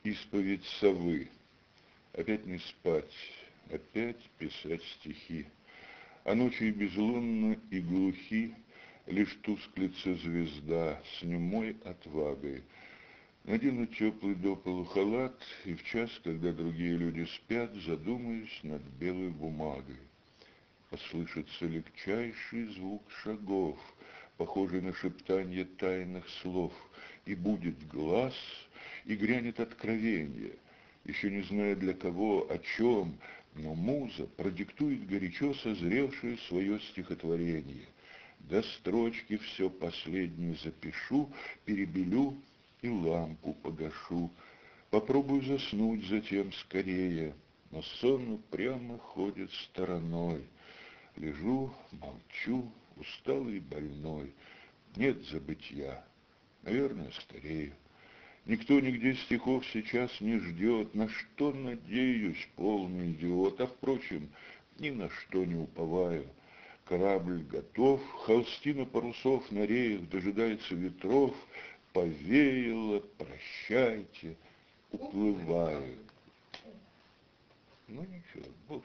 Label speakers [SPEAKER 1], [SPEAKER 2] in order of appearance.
[SPEAKER 1] Исповедь совы. Опять не спать, опять писать стихи. А ночи безлунны и глухи, лишь тусклится звезда с немой отвагой. Надену теплый до полу халат, и в час, когда другие люди спят, задумаюсь над белой бумагой. Послышится легчайший звук шагов, похожий на шептанье тайных слов, и будет глаз, и грянет откровение, еще не зная для кого, о чем, но муза продиктует горячо созревшее свое стихотворение. До строчки все последнее запишу, перебелю и лампу погашу. Попробую заснуть затем скорее, но сон упрямо ходит стороной. Лежу, молчу, усталый и больной. Нет забытья, наверное, старею. Никто нигде стихов сейчас не ждет. На что надеюсь, полный идиот? А впрочем, ни на что не уповаю. Корабль готов, холстина парусов на реях дожидается ветров. Повеяло, прощайте, уплываю. Ну ничего, Бог